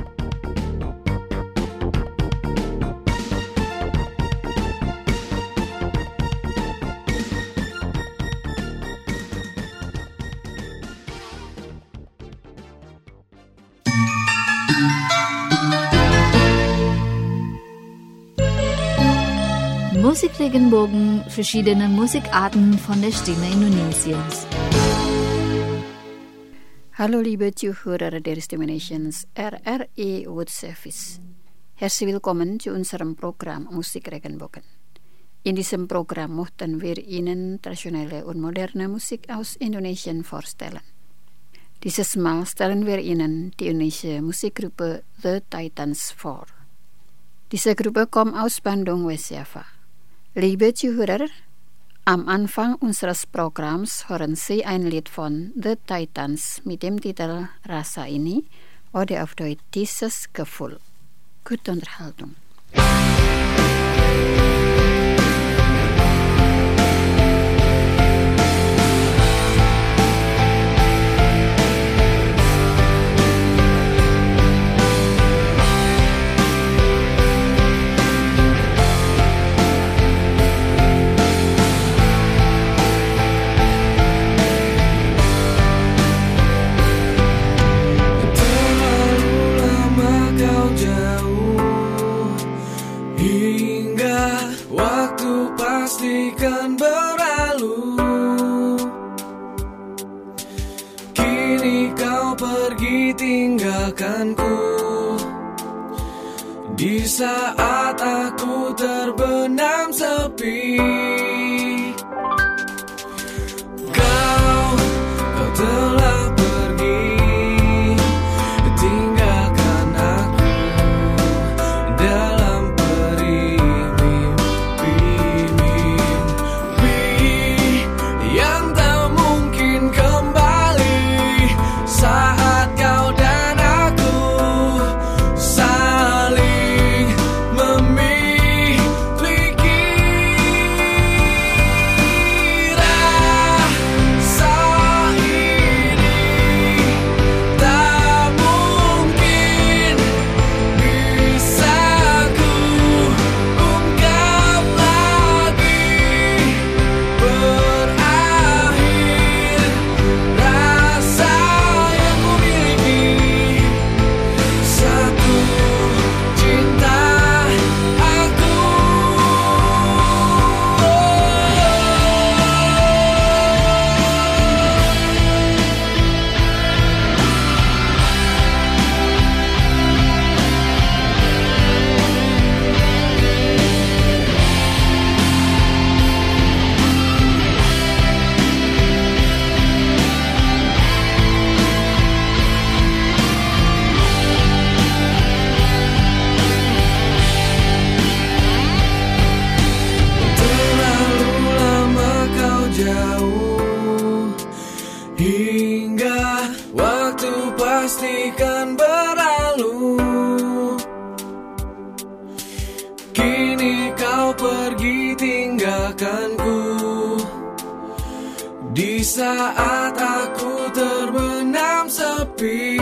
Musikregenbogen, verschiedene Musikarten von der Stimme Indonesiens. Hallo liebe Zuhörer der Stimme Nations, RRI World Service. Herzlich willkommen zu unserem Programm Musik Regenbogen. In diesem Programm möchten wir Ihnen traditionelle und moderne Musik aus Indonesien vorstellen. Dieses Mal stellen wir Ihnen die indonesische Musikgruppe The Titans vor. Diese Gruppe kommt aus Bandung, West-Java. Liebe Zuhörer, am Anfang unseres Programms hören Sie ein Lied von The Titans mit dem Titel Rasa Ini oder auf Deutsch Dieses Gefühl. Gute Unterhaltung. Pastikan berlalu. Kini kau pergi tinggalkanku. Di saat aku terbenam sepi. Kau telah pergi, tinggalkan aku dalam pastikan berlalu. Kini kau pergi tinggalkanku. Di saat aku terbenam sepi.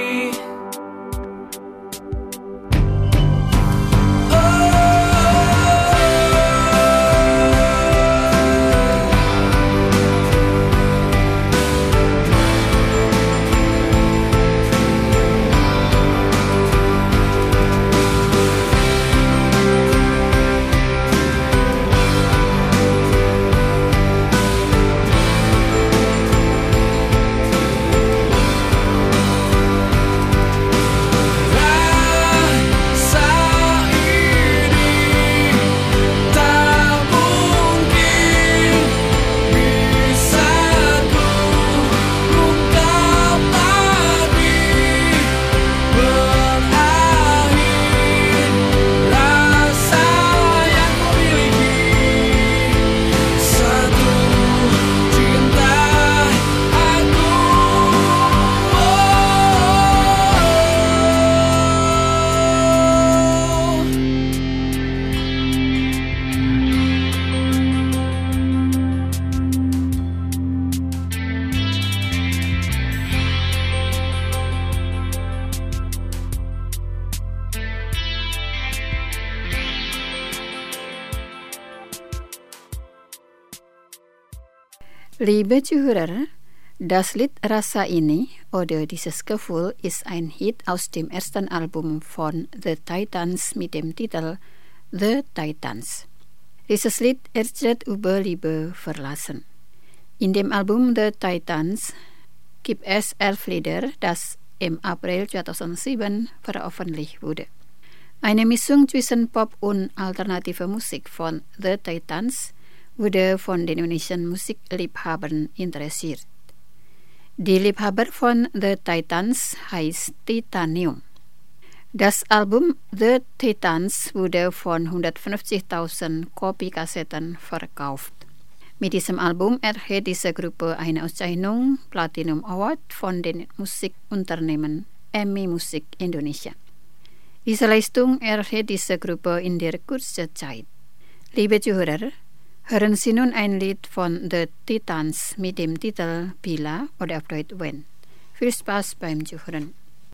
Liebe Zuhörer, das Lied Rasa Ini oder Dieses Gefühl ist ein Hit aus dem ersten Album von The Titans mit dem Titel The Titans. Dieses Lied erzählt über Liebe verlassen. In dem Album The Titans gibt es 11 Lieder, das im April 2007 veröffentlicht wurde. Eine Mischung zwischen Pop und alternative Musik von The Titans wurde von den indonesiischen Musikliebhabern interessiert. Die Liebhaber von The Titans heißt Titanium. Das Album The Titans wurde von 150.000 Kopie-Kassetten verkauft. Mit diesem Album erhielt diese Gruppe eine Auszeichnung Platinum Award von den Musikunternehmen EMI Musik Indonesia. Diese Leistung erhielt diese Gruppe in der kurzen Zeit. Liebe Zuhörer, hören Sie nun ein Lied von The Titans mit dem Titel Bila oder auf Deutsch When. Viel Spaß beim Zuhören.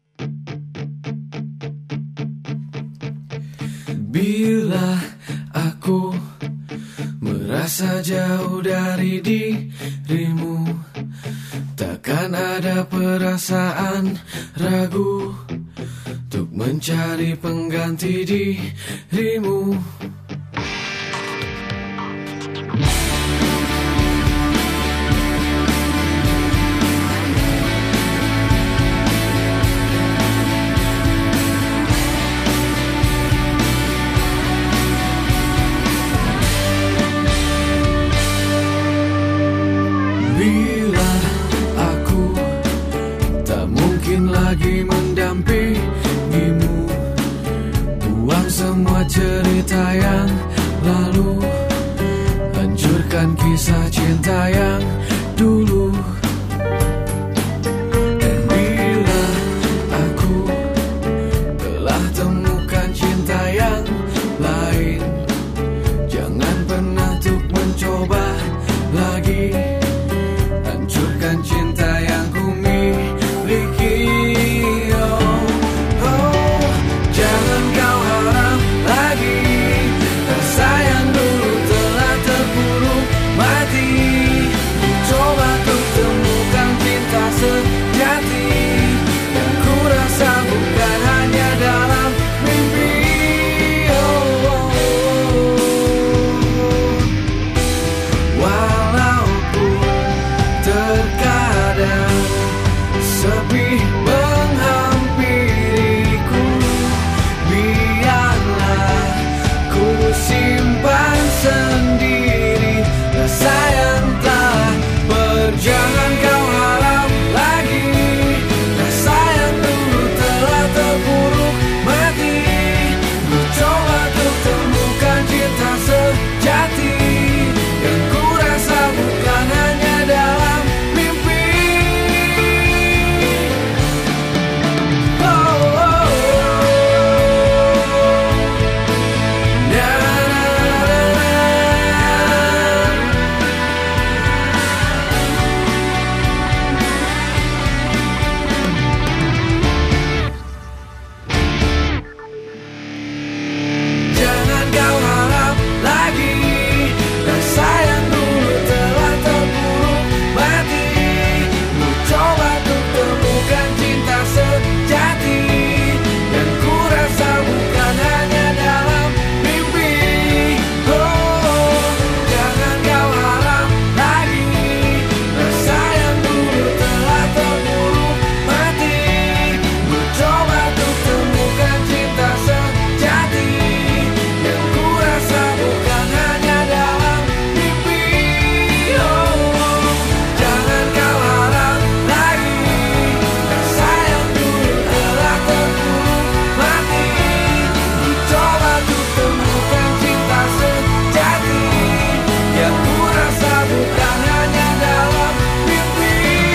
Bila aku merasa jauh dari dirimu, takkan ada perasaan ragu untuk mencari pengganti dirimu. Lagi mendampingimu, buang semua cerita yang lalu, hancurkan kisah cinta yang dulu. Dan bila aku telah temukan cinta yang lain, jangan pernah untuk mencoba lagi, hancurkan cinta yang ku miliki. Jangan kau harap lagi, rasa yang dulu telah terpuruk mati. Coba untuk temukan cinta sejati, yang ku rasa bukan hanya dalam mimpi. Walaupun terkadang sepi menghampiriku, biarlah ku simpan sendiri rasa yang telah berjangan kau harap lagi, rasa yang dulu telah terpuruk mati. Mencoba untuk temukan cinta sejati, yang ku rasa bukan hanya dalam mimpi. Jangan kau harap lagi, rasa yang dulu telah terpuruk mati. Mencoba untuk temukan cinta sejati, yang ku rasa bukan hanya dalam mimpi. Jangan kau harap lagi, rasa yang dulu telah terpuruk mati. Mencoba untuk temukan cinta sejati, yang ku rasa bukan hanya dalam mimpi. Jangan kau harap lagi, rasa yang dulu telah terpuruk mati. Mencoba untuk temukan cinta sejati, yang ku rasa bukan hanya dalam mimpi.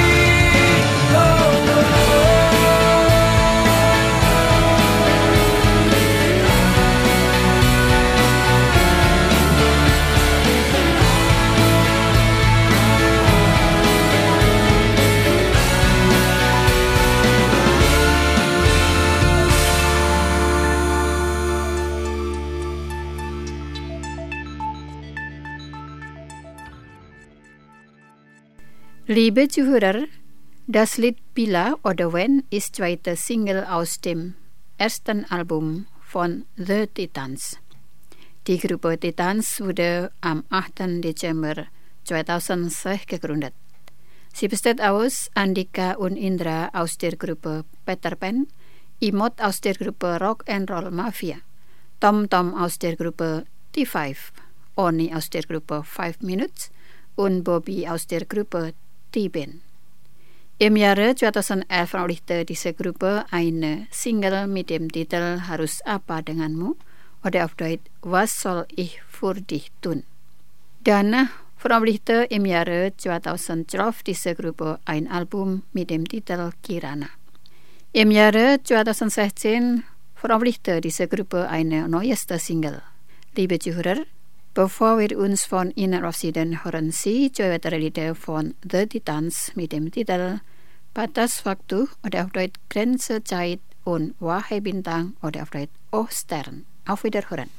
Liebe Zuhörer, das Lied Bila oder When ist zweite Single aus dem ersten Album von The Titans. Die Gruppe Titans wurde am 8. Dezember 2006 gegründet. Sie besteht aus Andika und Indra aus der Gruppe Peter Pan, Imot aus der Gruppe Rock and Roll Mafia, Tom Tom aus der Gruppe T5, Oni aus der Gruppe 5 Minutes und Bobby aus der Gruppe T-Band. Im Jahre 2011 veröffentlichte diese Gruppe eine Single mit dem Titel Harus Apa Denganmu oder auf Deutsch Was soll ich für dich tun? Dann veröffentlichte im Jahre 2012 diese Gruppe ein Album mit dem Titel Kirana. Im Jahre 2016 veröffentlichte diese Gruppe eine neueste Single. Liebe Zuhörer, bevor wir uns von Ihnen verabschieden, hören Sie zwei weitere Lieder von The Titans mit dem Titel Batas Waktu oder auf Deutsch Grenze Zeit und Wahai Bintang oder auf Deutsch Oh Stern. Auf Wiederhören.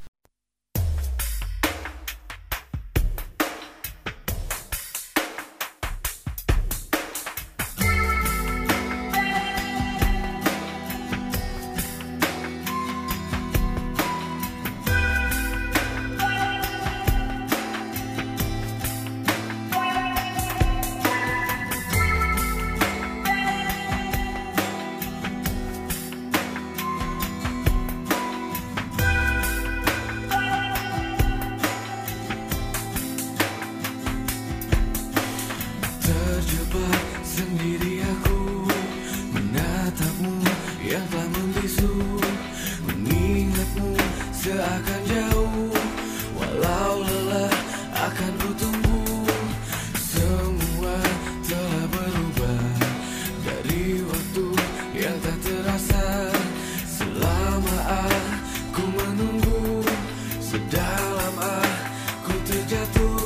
Sendiri aku menatapmu yang telah membisu, mengingatmu seakan jauh, walau lelah akan ku tunggu. Semua telah berubah dari waktu yang tak terasa, selama aku menunggu, sedalam aku terjatuh.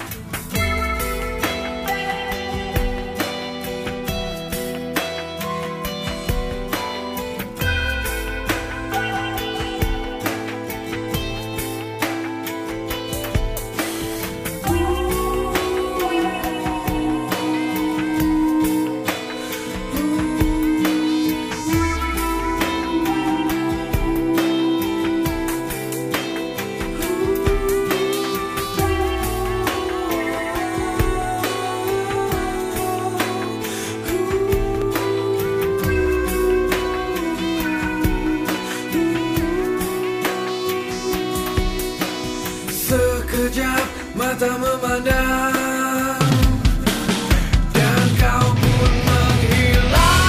Sekejap mata memandang dan kau pun menghilang.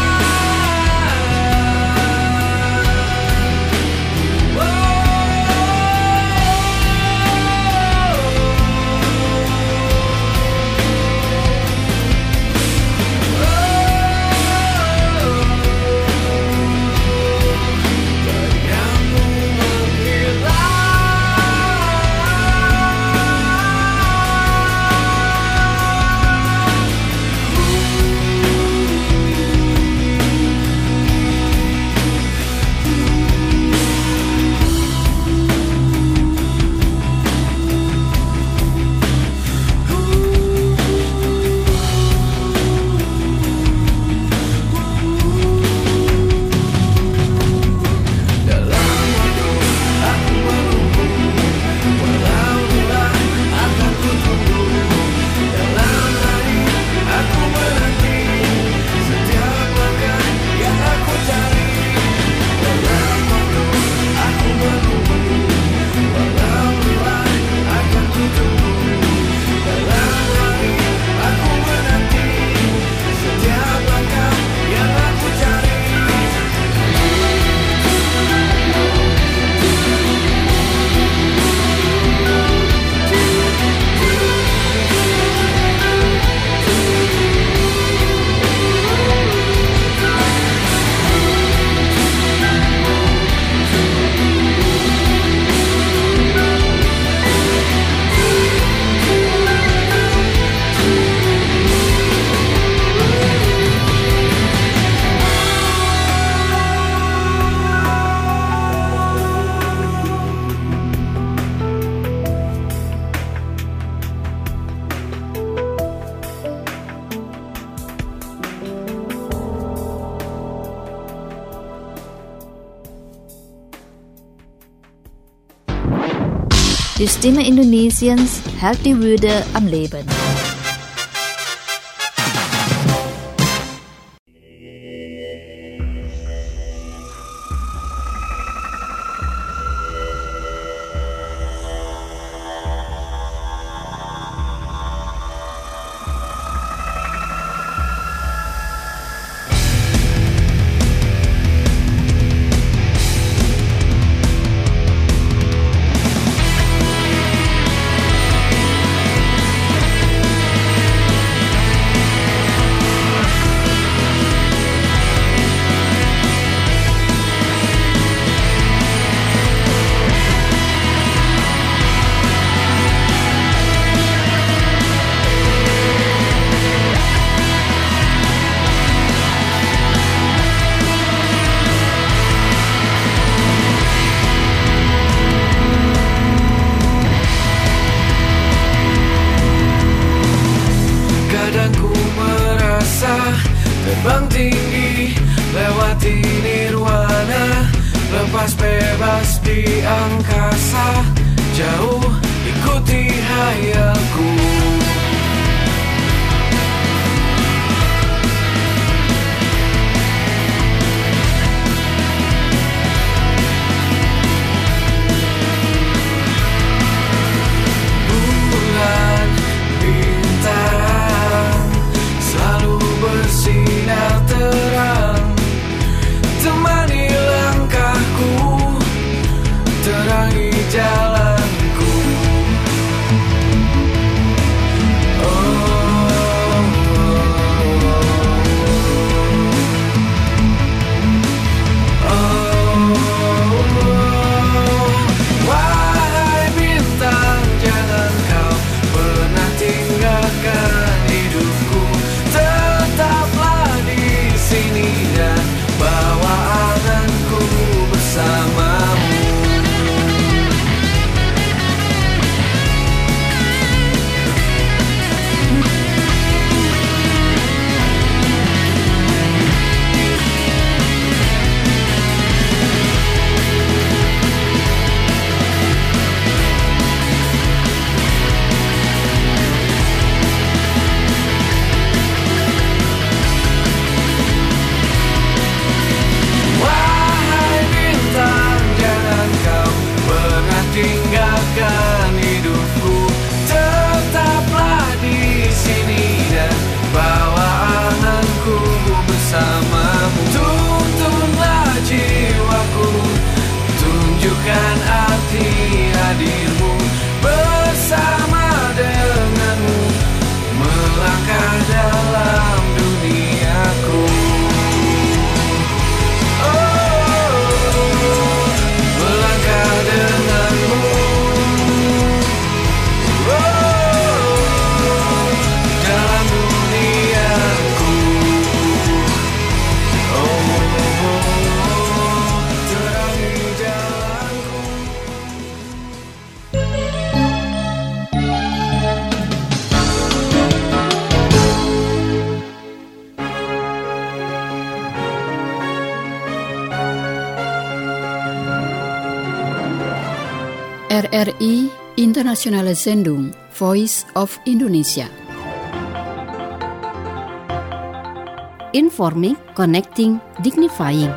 Die Stimme Indonesiens hält die Würde am Leben. terbang tinggi, lewati nirwana, lepas bebas di angkasa, jauh ikuti hayalku. Bulan bintang selalu bersinar terang, temani langkahku, terangi jalanku. Wahai bintang, jangan kau pernah tinggalkan hidupku. Tetaplah di sini dan bawa anganku bersamamu. Wahai bintang, jangan kau pernah tinggalkan hidupku. Tetaplah di sini dan bawa anganku bersamamu. Tuntunlah jiwaku, tunjukkan arti hadirmu, bersama denganmu melangkah dalam duniaku. Melangkah denganmu, dalam duniaku. Terangi jalanku. RRI Internationale Sendung Voice of Indonesia. Informing, connecting, dignifying.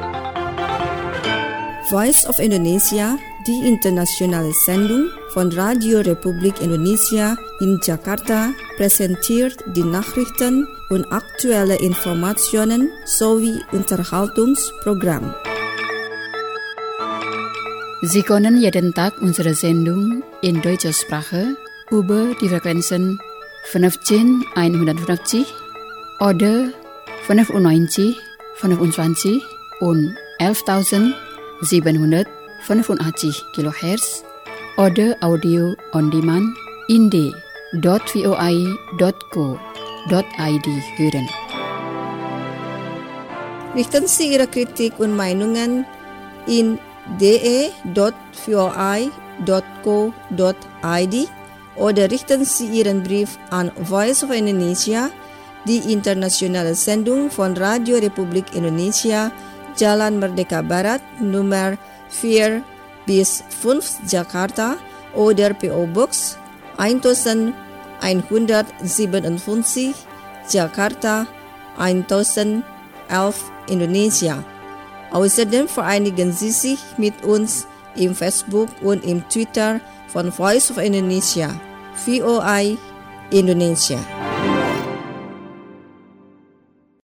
Voice of Indonesia, die internationale Sendung von Radio Republik Indonesia in Jakarta, präsentiert die Nachrichten und aktuelle Informationen sowie Unterhaltungsprogramm. Sie können jeden Tag unsere Sendung in deutscher Sprache über die Frequenzen 15150 oder 95, 25 und 11.785 kHz oder Audio on Demand in d.voi.co.id hören. Richten Sie Ihre Kritik und Meinungen in de.voi.co.id oder richten Sie Ihren Brief an Voice of Indonesia, die internationale Sendung von Radio Republik Indonesia, Jalan Merdeka Barat, Nummer 4-5 Jakarta oder PO Box 1157 Jakarta 1011 Indonesia. Außerdem vereinigen Sie sich mit uns im Facebook und im Twitter von Voice of Indonesia, VOI Indonesia.